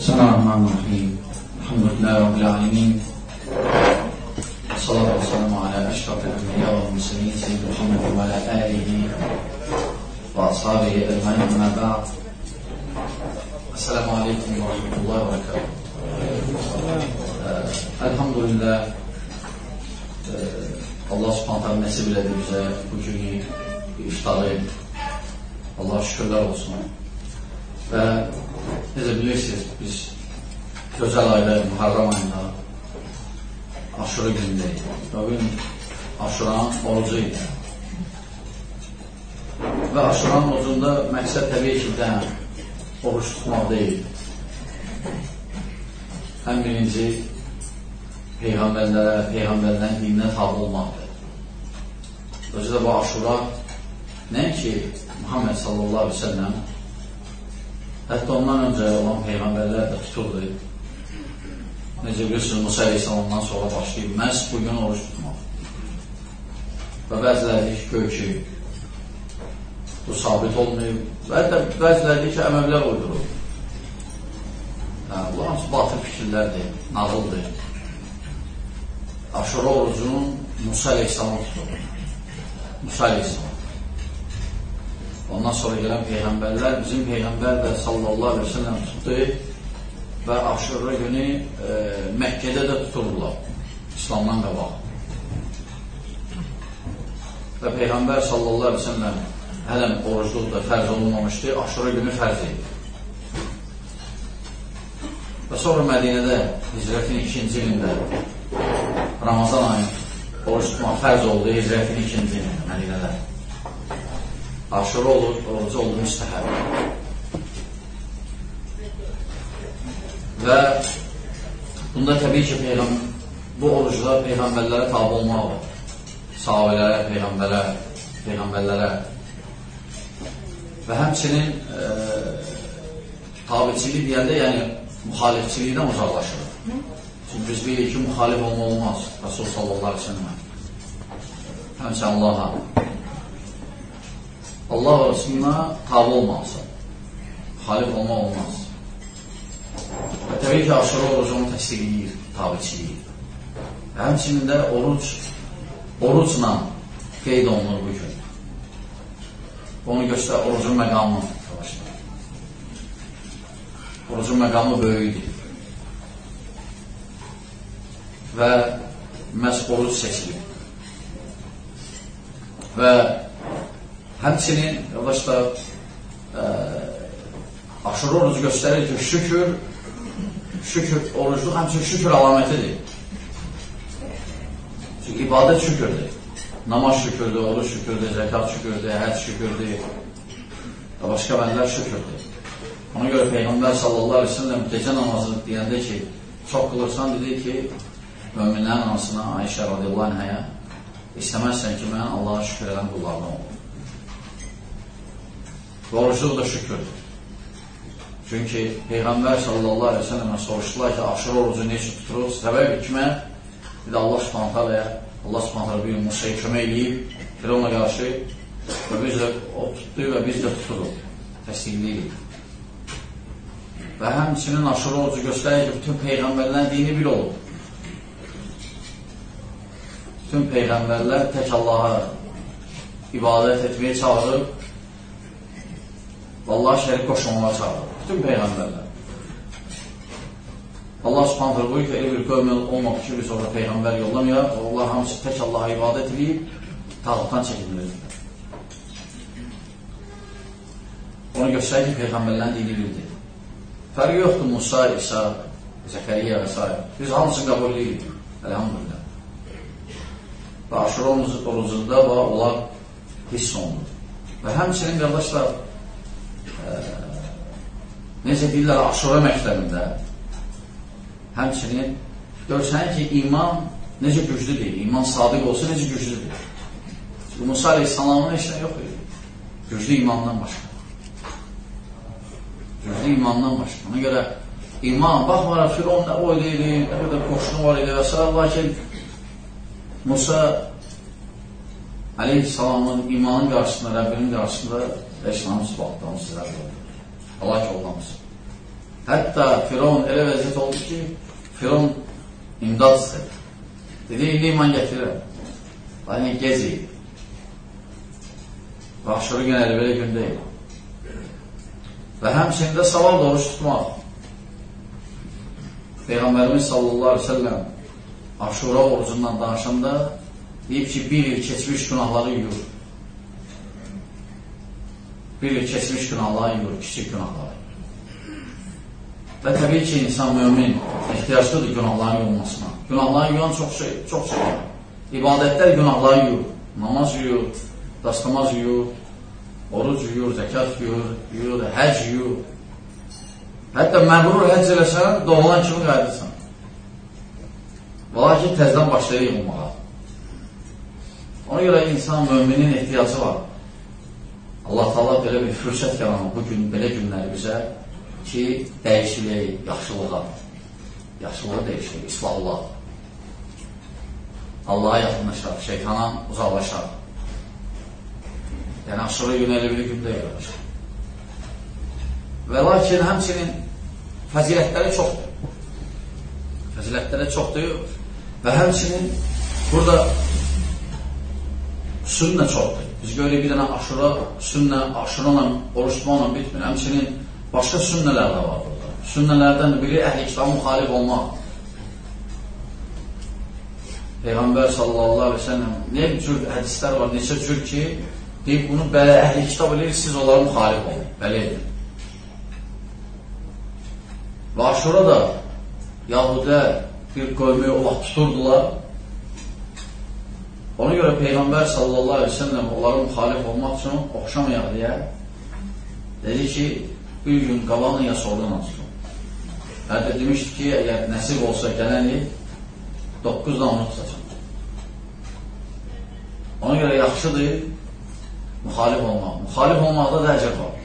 Bismillahirrahmanirrahim. Elhamdülillahi Rabbil alemin. Salatu ve selamu ala eşrafil enbiya ve muslimin seyyid Muhammed ve ala alihi ve ashabihi ecmaîn amma ba'd. Esselamu aleyküm ve rahmetullahi ve berekatuhu. Elhamdülillah Allah subhanahu ta'ala nəsib elədi bizə bu günü iftarı. Allah şükürlər olsun. Və necə bilirsiniz, biz gözəl ayda, Muharram ayında Aşura günündəyik. Bugün Aşuranın orucu idi. Və Aşuranın orucunda məqsəd təbii ki, oruç tutmaq deyil. Ən birinci Peyğəmbərlərin dininə tabi olmaqdır. Özü də bu Aşura nəinki Muhammed sallallahu aleyhi ve sellem, hətta ondan öncə olan Peyğəmbərlər də tuturdu. Necə bilirsiniz, Musa aleyhissalamdan sonra başlayıb, məhz bugün oruç tutmaq. Və bəziləri deyir ki, bu sabit olmayıb. Və bəziləri deyir ki, əməvlər uydurur. Bu hamısı batıl fikirlərdir, nağıldır. Aşura orucunun Musa aleyhissalam tuturdu. Musa aleyhissalam. Ondan sonra gələn Peyğəmbərlər, bizim Peyğəmbər də sallallahu aleyhi ve sellem tutdu və Aşura günü Məkkədə də tuturdular, İslamdan qabaq. Və Peyğəmbər sallallahu aleyhi ve sellem hələn orucluq da fərz olunmamışdı, Aşura günü fərz idi. Və sonra Mədinədə hicrətin 2-ci ilində Ramazan ayı oruç tutmaq fərz oldu, hicrətin 2-ci ilində Mədinədə. Aşura orucu oldu müstəhəb. Və bunda təbii ki, bu oruclar Peyğəmbərlərə tabi olmaq var. Sahabələrə, Peyğəmbərlərə. Və həmçinin tabiçilik deyəndə, yəni müxalifçilikdən uzaqlaşır. Çünki biz bilirik ki, müxalif olma olmaz. Rasul sallallahu aleyhi ve sellem. Həmçinin Allah'a. Allah və Rasuluna tabi olmalısan. Xalif olmaq olmaz. Və təbii ki, Aşura orucunu təsdiqləyir, tabiçiliyir. Və həmçinin də orucla qeyd olunur bu gün. Onu göstər, orucun məqamı. Orucun məqamı böyükdür. Və məhz oruc seçilir. Və həmçinin, yavaşlar, Aşura orucu göstərir ki, şükür orucluq həmçinin şükür əlamətidir. Çünki ibadət şükürdür. Namaz şükürdür, oruç şükürdür, zəkat şükürdür, həc şükürdür, başqa bənlər şükürdür. Ona görə Peyğəmbər sallallahu aleyhi ve sellem gecə namazı deyəndə ki, çox qılırsan, dedi ki, möminlərin anasına, Ayşə radiyallahu anhaya, istəməzsən ki, mən Allaha şükür edən qullardan olur. Və orucluq da şükürdür. Çünki Peyğəmbər sallallahu aleyhi ve sellemə soruşdular ki, Aşura orucu necə tuturur? Səbəb kimə? Bir də Allah subhanətələ bir gün Musa'ya kömək eləyib, Firavuna qarşı və biz də o tutdu və biz də tuturuq, təsdiqləyirik. Və həmçinin Aşura orucu göstərir ki, bütün Peyğəmbərlərin dini bir olub. Bütün Peyğəmbərlər tək Allaha ibadət etməyə çağırıb, Vallahi şərik qoşulmağa çağırır. Bütün Peyğəmbərlər. Allah subhanətlə buyur ki, elə bir qövmül olmaq ki, bir sonra Peyğəmbər yollamayaq, Allah hamısı tək Allaha ibadət edib, tağlıqdan çəkilir. Onu göstərir ki, Peyğəmbərlərin dini bildir. Fərqi yoxdur Musa, İsa, Zəkəriyyə və s. Biz hamısını qəbul edirik. Elhamdülillah. Və Aşura orucunda onlar hiss olunur. Və həmçinin qardaşlar, necə deyirlər, Aşura məktəbində həmçinin görsən ki, iman necə güclüdür, iman sadiq olsa necə güclüdür. Çünki Musa aleyhissalamın heç nə yox idi. Güclü imandan başqa. Güclü imandan başqa. Ona görə iman, baxmaraq Firon nə o idi, nə qədər qoşunu var idi və s. Lakin Musa aleyhissalamın imanın qarşısında, Rəbbinin qarşısında və İslamın sıfatlarını sizlər oldu. Allah ki olmamız. Hətta Firon elə vəziyyət oldu ki, Firon imdad istədi. Dedi, indi iman gətirirəm. Lakin gec idi. Və aşırı gün əli belə gün deyil. Və həmçində savab da oruç tutmaq. Peyğəmbərimiz sallallahu aleyhi ve sellem Aşura orucundan danışanda deyib ki, bir il keçmiş günahları yuyur. Bir il keçmiş günahları yuyur, kiçik günahları. Və təbii ki, insan mümin ehtiyaclıdır günahların yuyulmasına. Günahların yuyan çox şey var. İbadətlər günahları yuyur. Namaz yuyur, dastamaz yuyur, oruc yuyur, zəkat yuyur, həc yuyur. Hətta məbrur həcc eləsən, doğulan kimi qayıdırsan. Lakin təzdən başlayır yığılmağa. Ona görə insan müminin ehtiyacı var. Allah Taala belə bir fürsət yaranır bugün, belə günləri bizə ki, dəyişilək, yaxşılığa dəyişilək, islahlar. Allah'a yaxınlaşar, şeytana uzaqlaşar. Yəni, aşırı yönəli bir gündə yarar. Və lakin həmçinin fəzilətləri çoxdur. Və həmçinin burada sünnə çoxdur. Biz görürük bir dənə aşura, aşurayla, oruçmaqla bitmir. Həmçinin başqa sünnələr də var burada. Sünnələrdən biri əhl-i kitaba müxalif olmaq. Peyğəmbər sallallahu aleyhi ve sellem ne cür hədislər var, neçə cür ki, deyib bunu belə əhl-i kitab eləyir, siz onlara müxalif olun, belə edin. Və aşura da Yahudə bir qövmü o vaxt tuturdular. Ona görə Peyğəmbər sallallahu aleyhi ve sellem onlara müxalif olmaq üçün oxşamayaq deyə dedi ki, bir gün qabanın ya sordan tutun. Hətta demişdi ki, əgər nəsib olsa gələn il 9-dan onu tutacaq. Ona görə yaxşıdır müxalif olmaq. Müxalif olmaqda da əcəb var.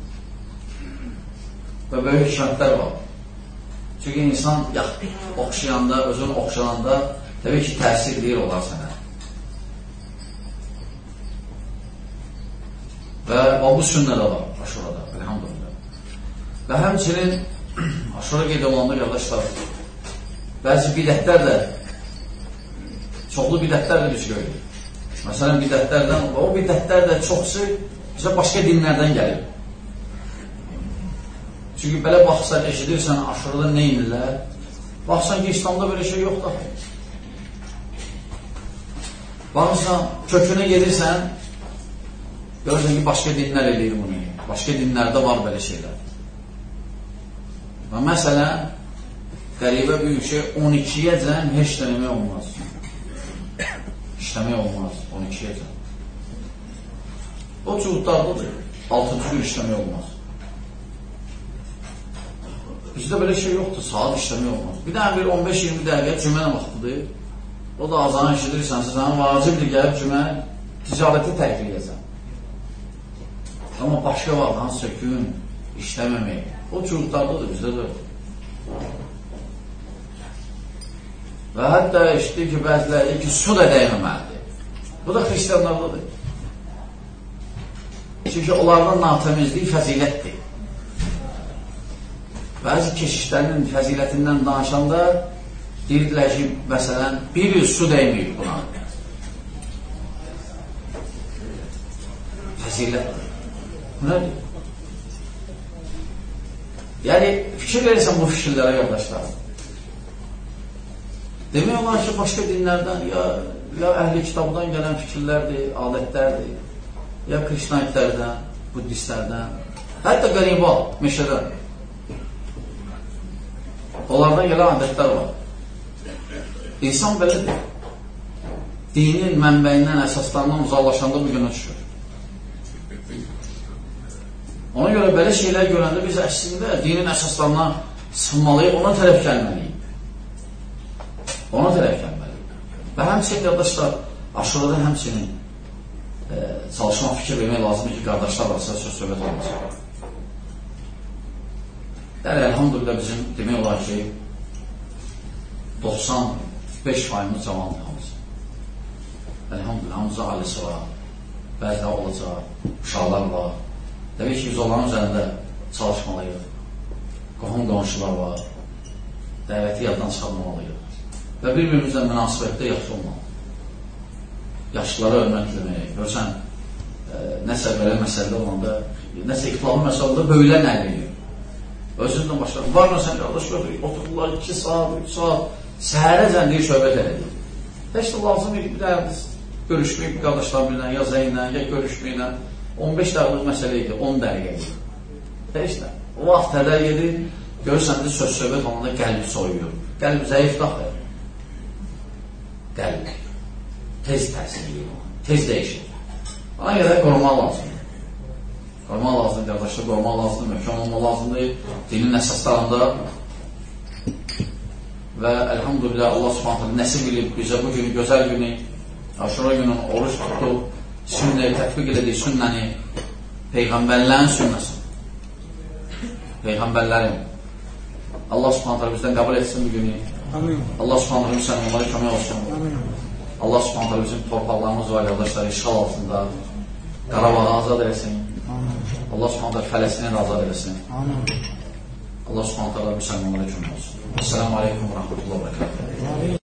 Və böyük hikmətlər var. Çünki insan oxşayanda, özünü oxşananda təbii ki, təsir deyir olar sənə. Və bu sünnədə var aşurada, elhamdülillah. Və həmçinin aşura qeyd olanda qardaşlar, bəzi bidətlər də, çoxlu bidətlər də biz görürük. Məsələn, bidətlərdən, o bidətlər də çoxsu bizə başqa dinlərdən gəlir. Çünki belə baxsan, eşidirsən, aşırıda nə inirlər? Baxsan ki, İslamda belə şey yoxdur. Baxsan, kökünə gedirsən, görürsən ki, başqa dinlər eləyir bunu. Başqa dinlərdə var belə şeylər. Və məsələn, qəribə büyük şey, 12-yə cəm heç demək olmaz. İşləmək olmaz, 12-yə cəm. O cuhudlardadır, 6-cı gün işləmək olmaz. Bizdə belə şey yoxdur, saat işləmək olmaz. Bir dənə bir 15-20 dəqiqə cümlə vaxtıdır. O da azanı işlədirsənsə, sənin vacibdir gəlib cümlə ticarəti tərk edəcəm. Amma başqa vaxt, hansısa gün işləməmək. O cuhudlardadır, bizdə də. Və hətta işdir ki, bəziləri ki, su da dəyməməlidir. Bu da xristiyanlardadır. Çünki onlardan natəmizlik fəzilətdir. Bəzi keşişlərinin fəzilətindən danışanda deyirdilər ki, məsələn, bir il su dəyməyib buna. Fəzilətdir. Bu nədir? Yəni, fikir verirsən bu fikirlərə, qardaşlar. Demək olar ki, başqa dinlərdən, ya əhl-i kitabdan gələn fikirlərdir, adətlərdir, ya krişnaitlərdən, buddistlərdən, hətta qəribal, meşədən. Onlardan gələn adətlər var. İnsan belədir. Dinin mənbəyindən, əsaslarından uzaqlaşanda bu günə düşür. Ona görə belə şeylər görəndə biz əslində dinin əsaslarına sınmalıyıq, ona tərəf gəlməliyik. Ona tərəf gəlməliyik. Və həmçinin, qardaşlar, aşırıda həmçinin çalışma fikir vermək lazımdır ki, qardaşlar arasında söz söhbət olmasın. Yəni, elhamdülillah bizim demək olar ki, 95% cavandır hamısı. Elhamdülillah, hamıza ailesi var, bəzilə olacaq, uşaqlar var. Təbii ki, biz onların üzərində çalışmalıyıq. qohum qonşular var. Dəvəti yaddan çıxarmamalıyıq. Və bir-birimizlə münasibətdə yaxşı olmalı. Yaşlılara hörmət etmək. Görsən, nəsə belə məsələdə olanda, nəsə ixtilaflı məsələdə böylə nə edir? Özündən başlayır. Var mı sən qardaş gördük, otururlar 2 saat, 3 saat, səhərəcən deyir, söhbət edir. Heç də lazım edir, bir də görüşməyib qardaşlar bilən, ya zəynlə, ya görüşməklə. 15 dəqiqlik məsələ idi, 10 dəqiqə idi. Heç də. O vaxt hədər gedir, görürsən ki, söz-söhbət olanda qəlb soyuyor. Qəlb zəif daxır. Qəlb tez təsir edir, tez dəyişir. Ona görə qorumaq lazımdır. Qorumaq lazımdır, qardaşlar, qorumaq lazımdır, möhkəm olmaq lazımdır. Dinin əsaslarında və əlhamdülillah Allah subhanətlə nəsib edib bizə bu günü, gözəl günü, Aşura günün oruç tutub, sünnəyi tətbiq edirik, sünnəni, Peyğəmbərlərin sünnəsi. Peyğəmbərlərin. Allah subhanətlə bizdən qəbul etsin bu günü. Allah subhanətlə bizdən onlara kömək olsun. Allah subhanətlə bizim torpaqlarımız var, qardaşlar, işğal altında. Qarabağı azad eləsin. Allah subhanətlə Fələstini də azad eləsin. Allah subhanətlə müsəlmanlara kömək olsun. Esselamu aleykum və rəhmətullah və bərəkətuhu.